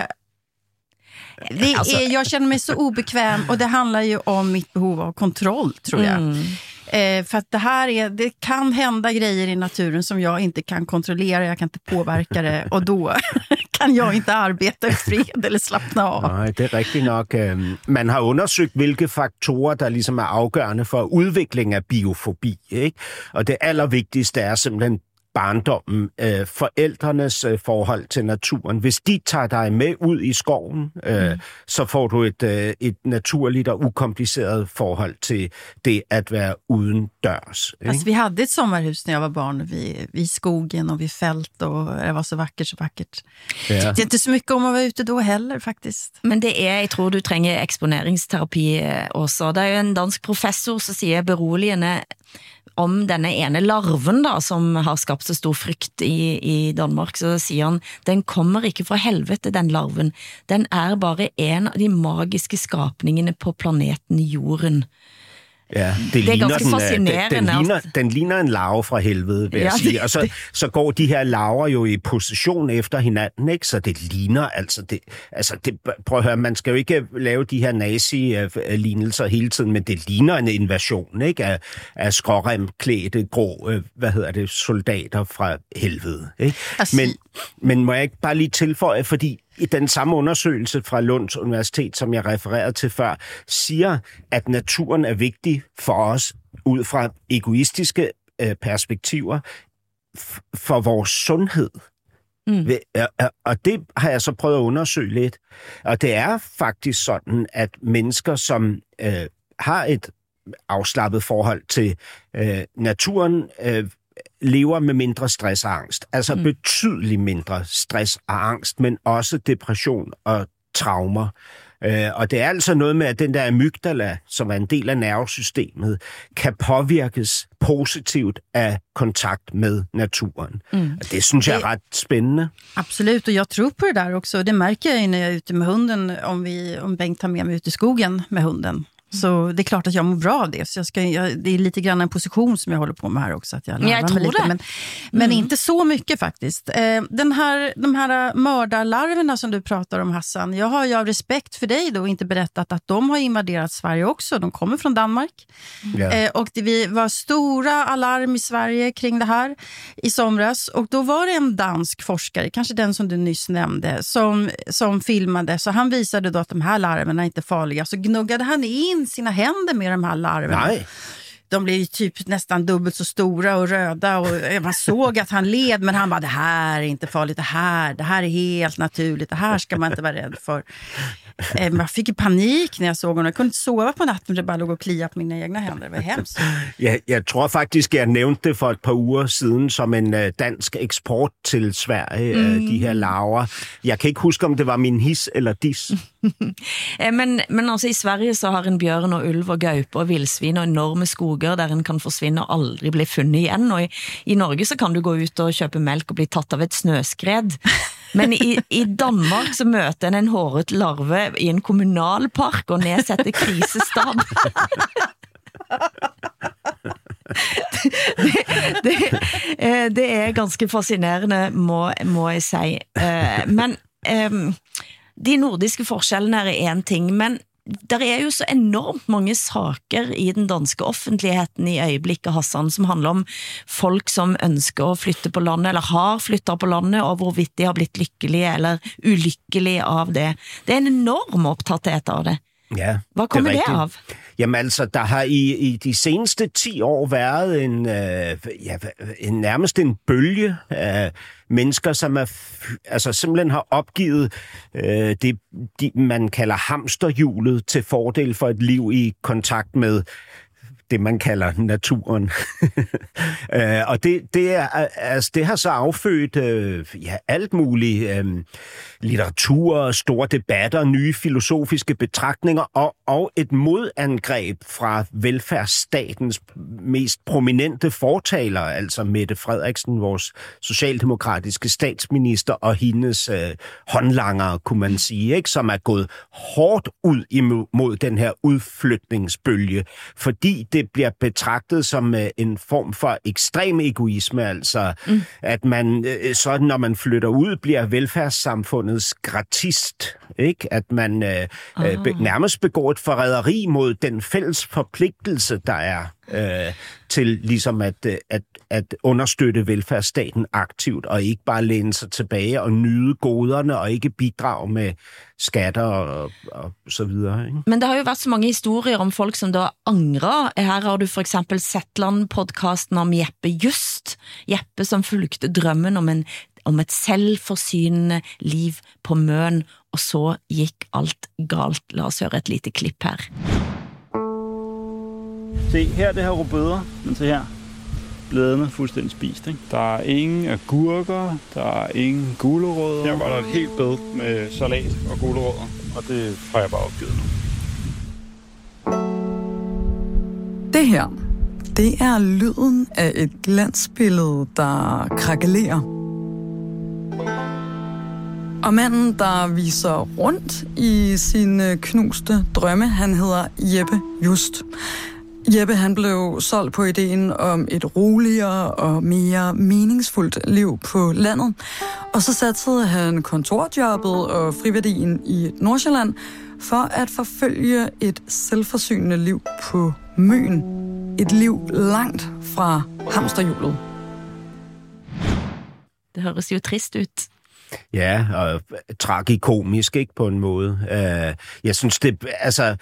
jag känner mig så obekväm, och det handlar ju om mitt behov av kontroll, tror jag. För att det kan hända grejer i naturen som jag inte kan kontrollera, jag kan inte påverka det, och då kan jag inte arbeta i fred eller slappna av. Nej, det er rigtigt nok. Man har undersøgt, hvilke faktorer, der ligesom er afgørende for udvikling af biofobi, ikke? Og det allervigtigste er simpelthen barndommen, forældrenes forhold til naturen. Hvis de tager dig med ud i skoven, så får du et naturligt og ukompliceret forhold til det at være uden dørs. Alltså, vi hade ett sommarhus när jag var barn vid skogen och vid fält och det var så vackert. Ja. Det är inte så mycket om att vara ute då heller faktiskt. Men det er, jeg tror du trenger eksponeringsterapi også. Det er jo en dansk professor som sier beroligende om denne ene larven da, som har skapt så stor frykt i Danmark, så sier han, den kommer ikke fra helvete, den larven. Den er bare en av de magiske skapningene på planeten Jorden. Ja, det er ganske fascinerende. Den ligner en larve fra helvede, vil jeg sige. Og så går de her larver jo i position efter hinanden, ikke? Så det ligner prøv at høre, man skal jo ikke lave de her nazi-lignelser hele tiden, men det ligner en invasion, ikke? Af skråremklædte, grå, soldater fra helvede, ikke? Men må jeg ikke bare lige tilføje, fordi i den samme undersøgelse fra Lunds Universitet, som jeg refererede til før, siger, at naturen er vigtig for os ud fra egoistiske perspektiver for vores sundhed. Og det har jeg så prøvet at undersøge lidt. Og det er faktisk sådan, at mennesker, som har et afslappet forhold til naturen, lever med mindre stress og angst. Altså betydeligt mindre stress og angst, men også depression og traumer. Og det er altså noget med, at den der amygdala, som er en del af nervesystemet, kan påvirkes positivt af kontakt med naturen. Og det synes jeg er ret spændende. Absolut, och jag tror på det där också. Det märker jag när jag är ute med hunden, om Bengt tar med mig ut i skogen med hunden. Så det är klart att jag mår bra av det. Så det är lite grann en position som jag håller på med här också. Att jag tror lite, men inte så mycket faktiskt. De här mördarlarverna som du pratar om, Hassan. Jag har ju av respekt för dig då inte berättat att de har invaderat Sverige också. De kommer från Danmark. Och det var stora alarm i Sverige kring det här i somras. Och då var det en dansk forskare, kanske den som du nyss nämnde, som filmade. Så han visade då att de här larverna är inte farliga. Så gnuggade han in sina händer med de här larverna. Nej. De blev typ nästan dubbelt så stora och röda och man såg att han led, men han bara, det här är inte farligt, det här är helt naturligt, det här ska man inte vara rädd för. Jag fick panik när jag såg honom. Jag kunde inte sova på natten, det bara låg och klia på mina egna händer. Det var hemskt. Jeg tror faktisk, jeg nævnte det for et par uger siden som en dansk eksport til Sverige, de her larver. Jeg kan ikke huske, om det var min his eller dis. Men altså i Sverige så har en bjørn og ulv og gaupe og vildsvin og enorme skoger der en kan forsvinne og aldrig bli funnet igjen. Og i Norge så kan du gå ut og kjøpe melk og bli tatt av et snøskred. Men i Danmark så møter en håret larve i en kommunalpark og nedsetter krisestab. Det er ganske fascinerende, må jeg si. Men de nordiske forskjellene er en ting, men der er jo så enormt mange saker i den danske offentligheten i øjeblikket, Hassan, som handler om folk som ønsker å flytte på landet, eller har flyttet på landet, og hvorvidt de har blitt lykkelige eller ulykkelige av det. Det er en enorm opptatthet av det. Ja, hvad kommer det av? Jamen altså, der har i de seneste 10 år været nærmest en bølge af mennesker, som simpelthen har opgivet det, man kalder hamsterhjulet til fordel for et liv i kontakt med det, man kalder naturen. Og det har så affødt alt muligt litteratur, store debatter, nye filosofiske betragtninger og et modangreb fra velfærdsstatens mest prominente fortalere, altså Mette Frederiksen, vores socialdemokratiske statsminister, og hendes håndlangere, kunne man sige, ikke, som er gået hårdt ud imod den her udflytningsbølge, fordi det bliver betragtet som en form for ekstrem egoisme, altså at man så når man flytter ud, bliver velfærdssamfundets gratist, ikke? At man nærmest begår et forræderi mod den fælles forpligtelse, der er til ligesom at understøtte velfærdsstaten aktivt, og ikke bare læne sig tilbage og nyde goderne, og ikke bidrage med skatter og så videre. Ikke? Men det har jo været så mange historier om folk, som da angrer. Her har du for eksempel Zetland-podcasten om Jeppe Just. Jeppe, som fulgte drømmen om et selvforsynende liv på Møn, og så gik alt galt. Lad os høre et lite klip her. Se, her er det her rødbeder, men se her. Bladene er fuldstændig spist, ikke? Der er ingen agurker, der er ingen gulerødder. Her var der et helt bed med salat og gulerødder, og det har jeg bare opgivet nu. Det her, det er lyden af et glansbillede, der krakelerer. Og manden, der viser rundt i sine knuste drømme, han hedder Jeppe Just. Jeppe, han blev solgt på ideen om et roligere og mere meningsfuldt liv på landet. Og så satsede han kontorjobbet og friværdien i Nordsjælland for at forfølge et selvforsynende liv på Møn. Et liv langt fra hamsterhjulet. Det høres jo trist ud. Ja, og tragikomisk, ikke, på en måde. Jeg synes, det, altså,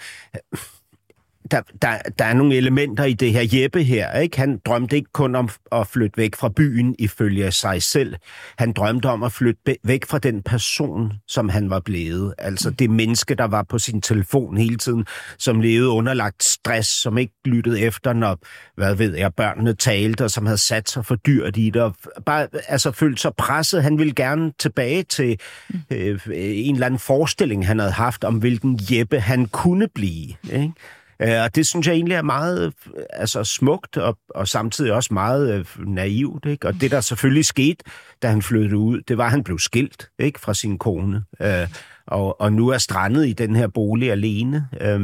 der er nogle elementer i det her Jeppe her, ikke? Han drømte ikke kun om at flytte væk fra byen ifølge sig selv. Han drømte om at flytte væk fra den person, som han var blevet. Altså det menneske, der var på sin telefon hele tiden, som levede underlagt stress, som ikke lyttede efter, når, børnene talte, og som havde sat sig for dyrt i det, og bare altså følte sig presset. Han ville gerne tilbage til en eller anden forestilling, han havde haft om, hvilken Jeppe han kunne blive, ikke? Og det synes jeg egentlig er meget smukt og samtidig også meget naivt, ikke? Og det der selvfølgelig skete, da han flyttede ud, det var, at han blev skilt, ikke, fra sin kone. Og nu er strandet i den her bolig alene.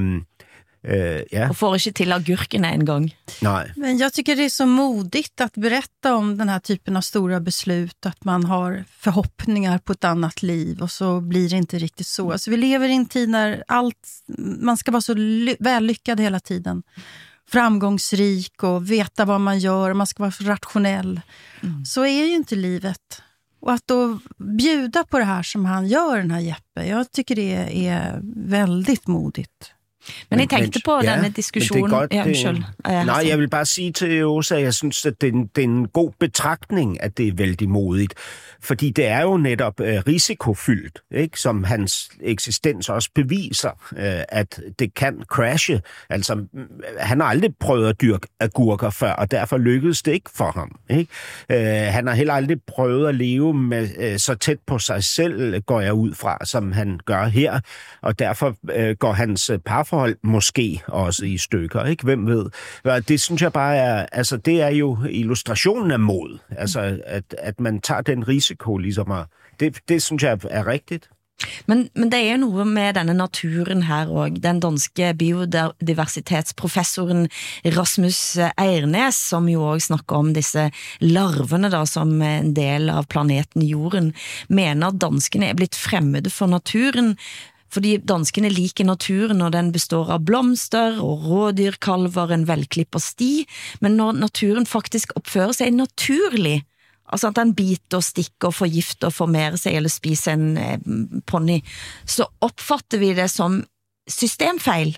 Ja. Och får inte till agurkerna en gång. Nej. Men jag tycker det är så modigt att berätta om den här typen av stora beslut, att man har förhoppningar på ett annat liv och så blir det inte riktigt så. Alltså vi lever i en tid när man ska vara så vällyckad hela tiden. Framgångsrik och veta vad man gör, man ska vara så rationell. Så är ju inte livet. Och att då bjuda på det här som han gör, den här Jeppe, jag tycker det är väldigt modigt. Men jeg tænkte på denne diskussion. Nej, jeg vil bare sige til Åsa, at jeg synes, at det er en god betragtning, at det er vældig modigt. Fordi det er jo netop risikofyldt, ikke? Som hans eksistens også beviser, at det kan crashe. Altså, han har aldrig prøvet at dyrke agurker før, og derfor lykkedes det ikke for ham, ikke? Han har heller aldrig prøvet at leve med så tæt på sig selv, går jeg ud fra, som han gør her. Og derfor går hans parforhold måske også i stykker, ikke? Hvem ved? Det synes jeg bare er, altså det er jo illustrationen af mod, altså at man tager den risiko ligesom, og det synes jeg er rigtigt. Men det er jo noget med denne naturen her, og den danske biodiversitetsprofessoren Rasmus Eirnes, som jo også snakker om disse larvene da, som en del av planeten Jorden, mener at danskene er blitt fremmede for naturen, fordi danskene liker naturen, og den består av blomster og rådyrkalver, en velklippet sti, men når naturen faktisk opfører sig naturlig, altså at den biter og stikker og forgifter og formerer sig eller spiser en pony, så opfatter vi det som systemfejl.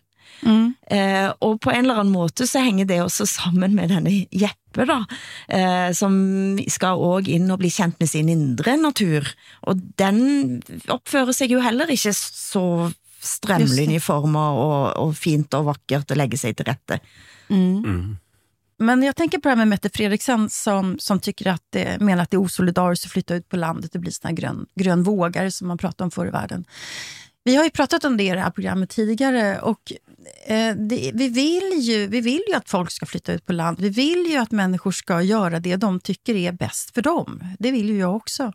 Og på en eller anden måde så hænger det også sammen med denne Jeppe da, som skal også ind og bli kendt med sin indre natur, og den opfører sig jo heller ikke så strømlinjeformer og fint og vakkert at lægge sig til rette. Men jag tänker på det här med Mette Fredriksen som tycker att menar att det är osolidariskt att flytta ut på landet. Det blir såna grön vågare som man pratar om förr i världen. Vi har ju pratat om det i det här programmet tidigare, och vi vill ju att folk ska flytta ut på land. Vi vill ju att människor ska göra det de tycker är bäst för dem. Det vill ju jag också.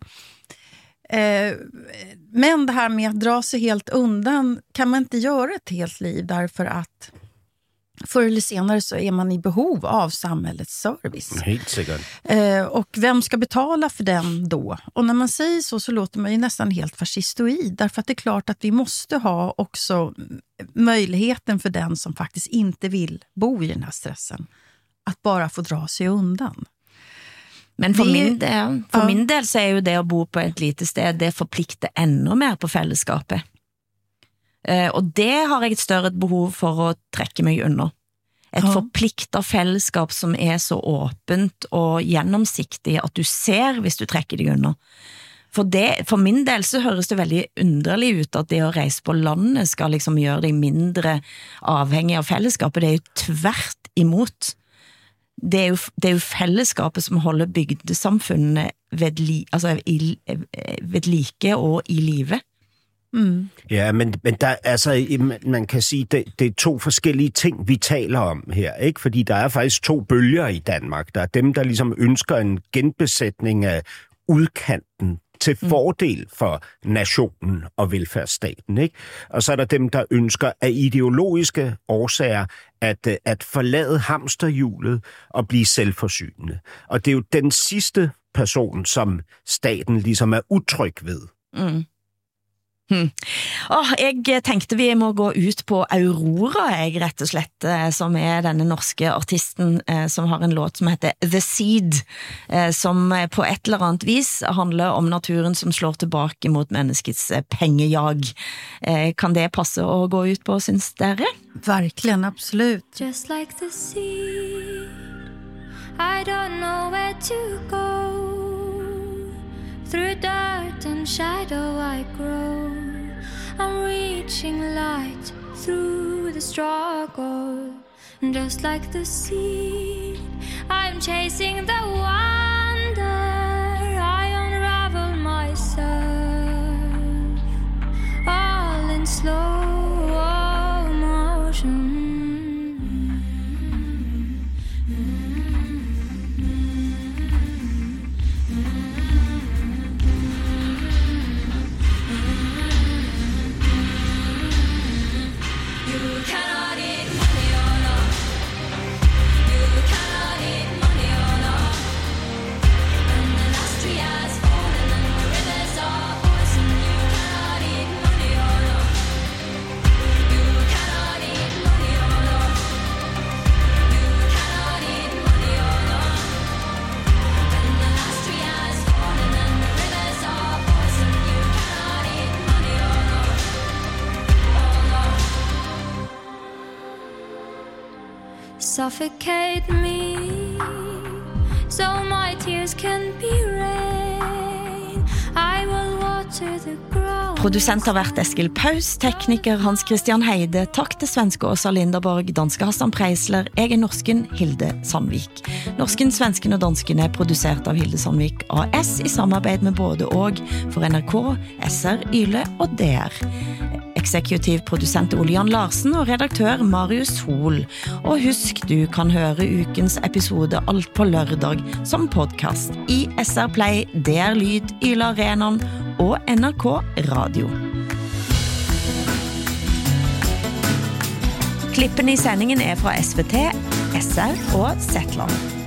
Men det här med att dra sig helt undan kan man inte göra ett helt liv, därför att förr eller senare så är man i behov av samhällets service. Helt säkert. Och vem ska betala för den då? Och när man säger så låter man ju nästan helt fascistoid. Därför att det är klart att vi måste ha också möjligheten för den som faktiskt inte vill bo i den här stressen att bara få dra sig undan. Men for min del så jo det å bo på et lite sted, det forplikter enda mer på fellesskapet. Og det har jeg et større behov for å trekke meg under. Et forpliktet fellesskap som så åpent og gjennomsiktig at du ser hvis du trekker deg under. For min del så høres det veldig underlig ut at det å reise på landet skal liksom gjøre deg mindre avhengig av fellesskapet. Det jo tvert imot. Det jo fellesskapet som holder bygdesamfunnene ved like og i live. Ja, men der, altså, man kan sige, det 2 forskellige ting, vi taler om her, ikke? Fordi der faktisk 2 bølger i Danmark. Der dem, der ligesom ønsker en genbesætning af udkanten til fordel for nationen og velfærdsstaten, ikke? Og så der dem, der ønsker af ideologiske årsager at forlade hamsterhjulet og blive selvforsynende. Og det jo den sidste person, som staten ligesom utryg ved. Jeg tenkte vi må gå ut på Aurora, rett og slett, som denne norske artisten som har en låt som heter The Seed, som på et eller annet vis handler om naturen som slår tilbake mot menneskets pengejag. Kan det passe å gå ut på, synes dere? Verkligen, absolut. Just like the seed, I don't know where to go. Through dirt and shadow I grow. I'm reaching light through the struggle. And just like the seed, I'm chasing the wonder. I unravel myself, all in slow motion. Suffocate me, so my tears can be rain. I will water the ground. Produsent har vært Eskil Paus, tekniker Hans Christian Heide, takk til svenske Åsa Linderborg, danske Hassan Preisler, jeg norsken Hilde Sandvik. Norsken, svensken og dansken produsert av Hilde Sandvik AS i samarbeid med både og for NRK, SR, Yle og DR. Eksekutiv produsent Ole Jan Larsen og redaktør Marius Hol. Og husk, du kan høre ukens episode alt på lørdag som podcast i SR Play, DR Lyd, Yle Arenaen og NRK Radio. Klippene i sendingen fra SVT, SR og Zetland.